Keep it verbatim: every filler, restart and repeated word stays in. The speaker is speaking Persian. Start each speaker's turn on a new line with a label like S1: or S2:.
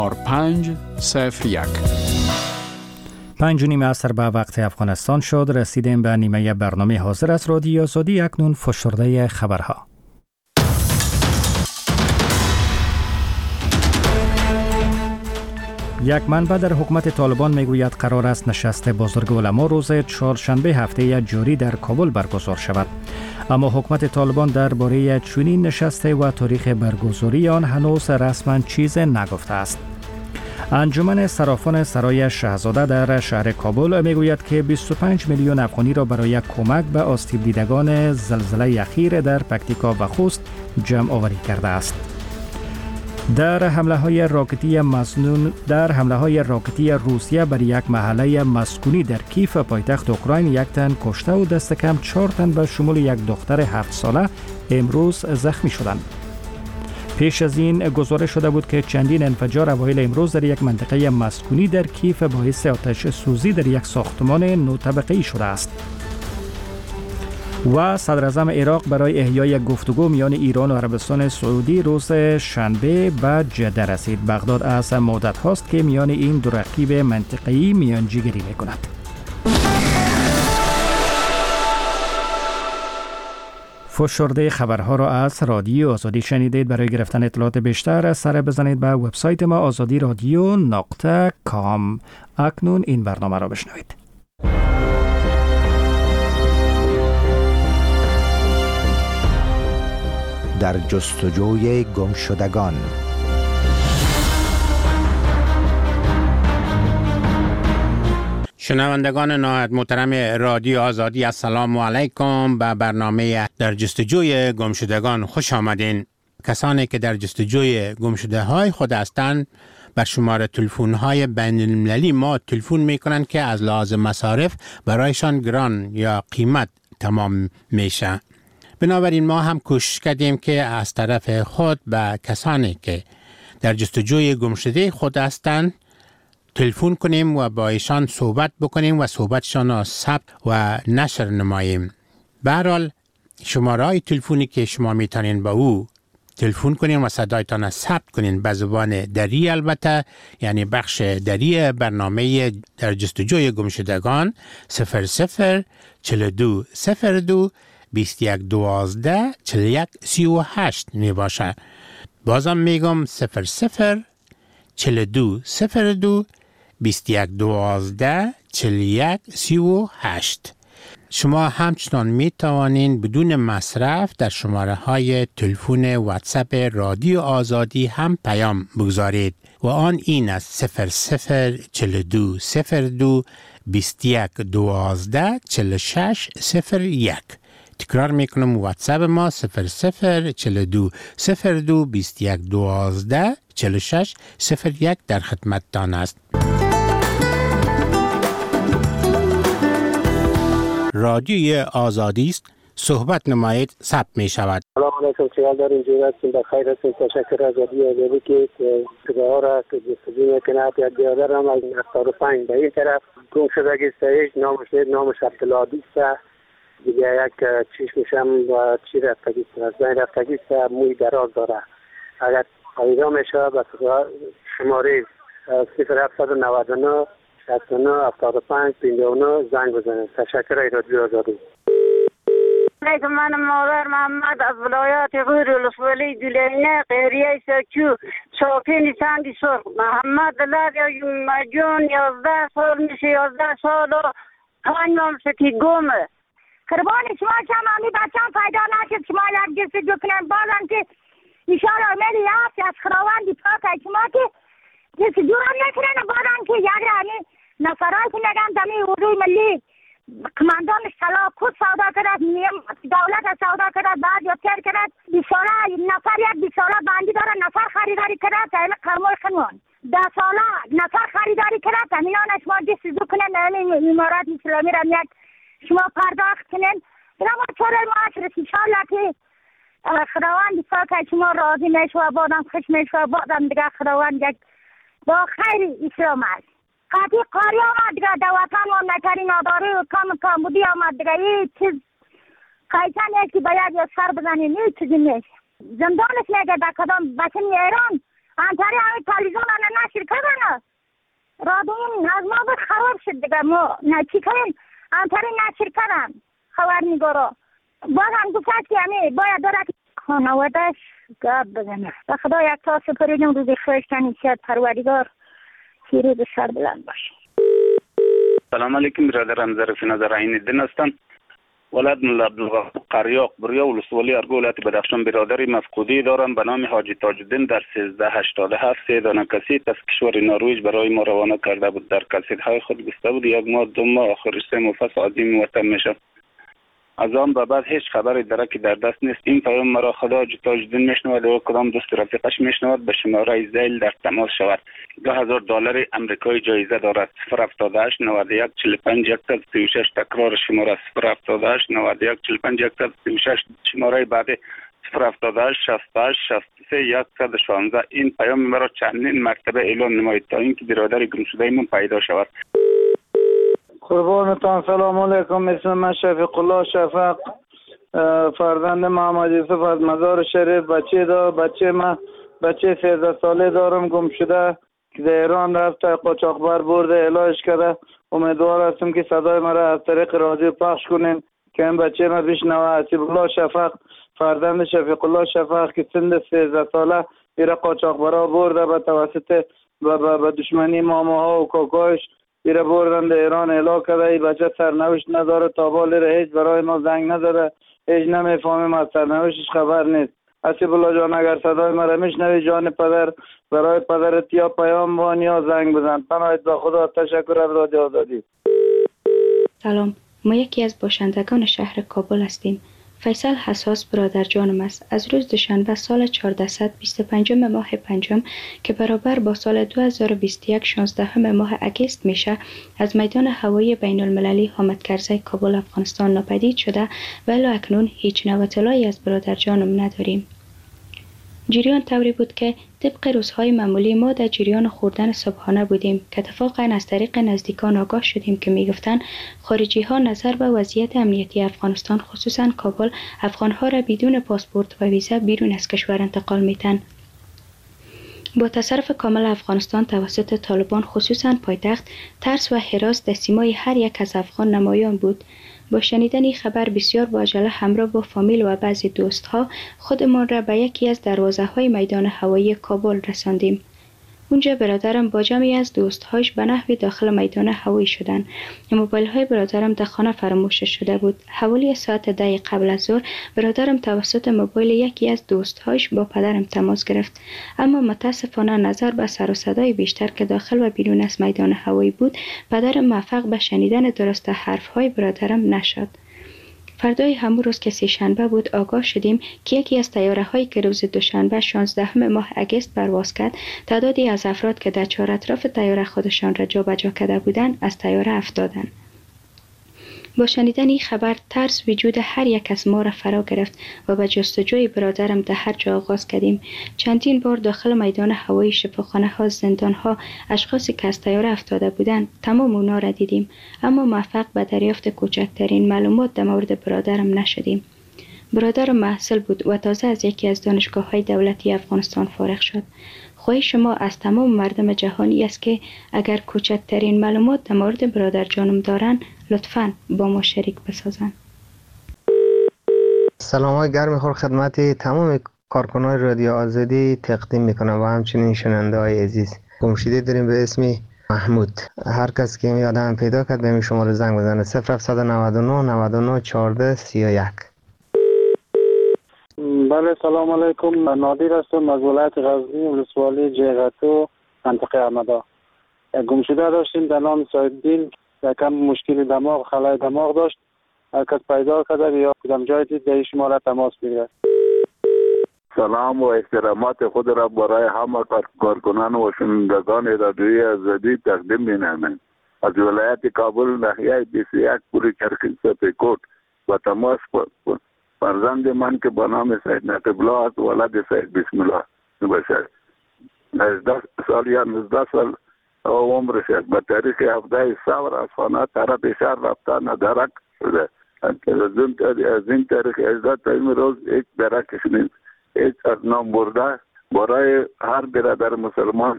S1: پنج صفر یک.
S2: پنج و نیم عصر به وقت افغانستان شد. رسیدیم به نیمه برنامه حاضر از رادیو آزادی. اکنون فشرده خبرها. یک منبع در حکومت طالبان میگوید قرار است نشست بزرگ علما روز چهارشنبه هفته جاری در کابل برگزار شود. اما حکومت طالبان درباره چنین نشست و تاریخ برگزاری آن هنوز رسما چیز نگفته است. انجمن صرافان سرای شاهزاده در شهر کابل میگوید که بیست و پنج میلیون افغانی را برای کمک به آسیب دیدگان زلزله اخیر در پکتیکا و خوست جمع آوری کرده است. در حمله های راکتی مزنون در حمله های راکتی روسیه بر یک محله مسکونی در کیف پایتخت اوکراین یک تن کشته و دست کم چهار تن به شمول یک دختر هفت ساله امروز زخمی شدند. پیش از این گزارش شده بود که چندین انفجار اوایل امروز در یک منطقه مسکونی در کیف باعث آتش سوزی در یک ساختمان نو طبقه‌ای شده است. و صدر اعظم عراق برای احیای گفتگو میان ایران و عربستان سعودی روز شنبه به جده رسید. بغداد از مدت هاست که میان این دو رقیب منطقه‌ای میانجیگری میکند. فشرده خبرها را از رادیو آزادی شنیدید. برای گرفتن اطلاعات بیشتر سر بزنید به وبسایت ما آزادی رادیو نقطه کام. اکنون این برنامه را بشنوید.
S3: در جستجوی گمشدگان.
S4: شنوندگان نهایت محترم رادیو آزادی، السلام علیکم. به برنامه در جستجوی گمشدگان خوش آمدین. کسانی که در جستجوی گمشده های خود هستند بر شماره تلفن های بین المللی ما تلفن می کنند که از لحاظ مصارف برایشان گران یا قیمت تمام میشه. بنابراین ما هم کوشش کردیم که از طرف خود به کسانی که در جستجوی گمشده خود هستند تلفن کنیم و با ایشان صحبت بکنیم و صحبتشان را ثبت و نشر نماییم. به هر حال شماره های تلفنی که شما میتونین با او تلفن کنین و صدایتان را ثبت کنین به زبان دری، البته یعنی بخش دری برنامه در جستجوی گمشدگان صفر صفر چهل و دو صفر دو بیست و یک دوازده چهل و یک سی و هشت می باشه. بازم میگم صفر صفر چهل و دو صفر دو بیست و یک دوازده چهل و یک سی و هشت. شما همچنان می توانین بدون مصرف در شماره های تلفن واتساپ رادیو آزادی هم پیام بگذارید و آن این است صفر صفر چهل و دو صفر دو بیست و یک دوازده چهل و شش صفر یک. تکرار میکنم واتساپ ما صفر صفر چهل و دو صفر دو بیست و یک دوازده چهل و شش صفر یک در خدمتتان است. رادیوی آزادی است، صحبت نمایید، ثبت می شود.
S5: سلام علیکم، خیال داریم جوری هستیم، بخیر هستیم. تشکر از رادیو آزادی که صداها را که جستجو میکند. یک بیادر هم از هفتاد و پنج به این طرف گم شدگی است. نامش نامش عبدالعادی است. دیگه یک چشمش هم و چی رفتگی است، از بین رفتگی است، موی دراز داره. اگر پیدا میشه به شماره صفر هفتصد و نود و نه شصت و نه هفتاد و پنج پنجاه و نه زنگ بزنید. تشکر از رادیو آزادی.
S6: من مادر محمد از ولایت غور ولسوالی دلینه قهریه سکو شاپین سندی سرخ. محمد لد جون یازده سال میشه، یازده سال و پنج ماه میشه که گمه. قربان شما چم همی بچه هم پیدا نشد. شما یک جسد جو کنن بازم که ایشان آمدی هست از خداوندی پاک شما که جسد جو هم نکنن بازم که یک رانی نفرهای که نگم دمی حضور ملی کماندان سلا خود سودا کرد، دولت سودا کرد، بعد یا تر کرد بیس ساله نفر یک بیس ساله بندی داره نفر خریداری کرد تایمه قرمای خنوان ده ساله نفر خریداری کرد همینان شما جسد جو کنن همین امارات اسلامی را یک شما پرداخت کنن. اینا ما چاره معاشرت انشاءالله که خداوند پاک شما راضی میشه و بادم خوش میشه و بادم دیگه خداوند یک با خیر اسلام است. قاطی قاری آمد دیگه دواتان و نکری ناداری و کام کامبودی آمد دیگه یه چیز قایچه نیست که باید یا سر بزنیم یه چیزی نیست. زندانش میگه در کدام بچه ایران
S7: انتری همین تلویزیون الان نشر کردن رادیوم از ما بود خراب شد دیگه ما نچی کنیم انتری نشر کردن خبرنگارا باز هم گفت که همین باید داره خانوادهش گاب بزنه و خدا یک تا سپریدیم روزی خوشتنی شد پروردگار که روز سر بلند باشه.
S8: سلام علیکم برادرم ظرف نظر عین الدین هستم. ولد ملا عبدالغفور قریاق بریا ولسوالی ارگو ولایت بدخشان برادری مفقودی دارم به نام حاجی تاج الدین در سیزده هشتاد و هفت سه دانه کسیت از کشور نروژ برای ما روانه کرده بود. در کسیت‌های خود گفته بود یک ماه دو ماه آخر سه مفصل عظیم وطن میشه. از آن به بعد هیچ خبری درکی در دست نیست. این پیام مرا خدا حاجی تاج الدین میشنود و کدام دوست رفیقش میشنود به شماره زیل در تماس شود. دو هزار دلار آمریکایی جایزه دارد. صفر هفتاد و هشت نود و یک چهل و پنج صد و سی و شش تکرار شماره صفر هفتاد و هشت نود و یک چهل و پنج صد و سی و شش شماره بعد صفر هفتاد و هشت شصت و هشت شصت و سه صد و شانزده. این پیام مرا چندین مرتبه اعلام نمایید تا اینکه برادر گمشده من پیدا شود.
S9: قربانتان سلام علیکم. اسم من شفیق الله شفق فرزند محمد یوسف از مزار شریف بچه دا بچه من بچه سیزده ساله دارم گم شده که در ایران رفته قاچاقبر برده علاج کرده. امیدوار هستم که صدای مرا از طریق رادیو پخش کنین که این بچه من بشنوه. حسیب الله شفق فرزند شفیق الله شفق که سن سیزده ساله ایره قاچاقبرا برده به توسط به دشمنی ماماها و کاکایش ایره بردن در ایران اعلا کرده. ای بچه سرنوشت نداره تا بالی هیچ برای ما زنگ نداره هیچ نمیفهمیم از سرنوشتش خبر نیست. حسیب الله جان اگر صدای مرا میشنوی جان پدر برای پدرت یا پیام وان یا زنگ بزن. پناهت به خدا. تشکر از رادیو آزادی.
S10: سلام، ما یکی از باشندگان شهر کابل هستیم. فیصل حساس برادر جانم است. از روز دوشنبه سال چهارصد و بیست و پنج ماه پنجم که برابر با سال دو هزار و بیست و یک شانزده ماه اگست میشه از میدان هوایی بین المللی حامد کرزی کابل افغانستان ناپدید شده و الی اکنون هیچ نوع اطلاعی از برادر جانم نداریم. جریان طوری بود که طبق روزهای معمولی ما در جریان خوردن صبحانه بودیم که اتفاقا از طریق نزدیکان آگاه شدیم که میگفتن خارجی ها نظر به وضعیت امنیتی افغانستان خصوصا کابل افغان ها را بدون پاسپورت و ویزا بیرون از کشور انتقال میتن. با تصرف کامل افغانستان توسط طالبان خصوصا پایتخت ترس و هراس در سیمای هر یک از افغان نمایان بود. با شنیدن این خبر بسیار با عجله همراه با فامیل و بعضی دوستها خودمان را به یکی از دروازه های میدان هوایی کابل رساندیم. اونجا برادرم با جمعی از دوستهاش به نحوی داخل میدان هوایی شدند. موبایل های برادرم در خانه فراموش شده بود. حوالی ساعت ده قبل از ظهر برادرم توسط موبایل یکی از دوستهاش با پدرم تماس گرفت، اما متاسفانه نظر به سر و صدای بیشتر که داخل و بیرون از میدان هوایی بود پدرم موفق به شنیدن درست حرف های برادرم نشد. فردای همون روز که سه شنبه بود آگاه شدیم که یکی از طیاره هایی که روز دوشنبه شانزده ماه اگست پرواز کرد تعدادی از افراد که در چهار اطراف طیاره خودشان را جابجا کرده بودند از طیاره افتادند. با شنیدن این خبر ترس وجود هر یک از ما را فرا گرفت و به جستجوی برادرم در هر جا آغاز کردیم. چندین بار داخل میدان هوایی، شفاخانه ها، زندان ها، اشخاصی که از طیاره افتاده بودند تمام اونا را دیدیم، اما موفق به دریافت کوچکترین معلومات در مورد برادرم نشدیم. برادرم محصل بود و تازه از یکی از دانشگاه های دولتی افغانستان فارغ شد. خواهش شما از تمام مردم جهانی است که اگر کوچکترین معلومات در مورد برادر جانم دارن لطفاً با ما شریک بسازن.
S11: سلام های گرم خور خدمت تمام کارکنان رادیو آزادی تقدیم میکنم و همچنین شنونده های عزیز. گمشده داریم به اسم محمود. هر کس که می آدم پیدا کرد به شماره زنگ بزنه صفر هفت نه نه نود و نه چهارده سی و یک.
S5: بله سلام علیکم. نادر هستم از ولایت غزنی ولسوالی جیغتو منطقه احمدا. گمشده داشتیم در نام سایدین یکم مشکل دماغ خلای دماغ داشت. هر کس پیدا کرده یا کدام جای دید در شما را تماس بگیرد.
S12: سلام و احترامات خود را برای همه کارکنان و شنوندگان رادیوی آزادی تقدیم می‌نمایم. از ولایت کابل ناحیه بیست و یک پوری چرخی سپیکوت و تماس فرزند من که به نام سید نقیب الله است ولد سید بسم الله باشد. نوزده سال یا نوزده سال عمر شد. به تاریخ هفده سور از خانه طرف شهر رفته ندرک شده. از این تاریخ اجده تا این روز یک درکش نیست. هیچ از نام برده برای هر برادر مسلمان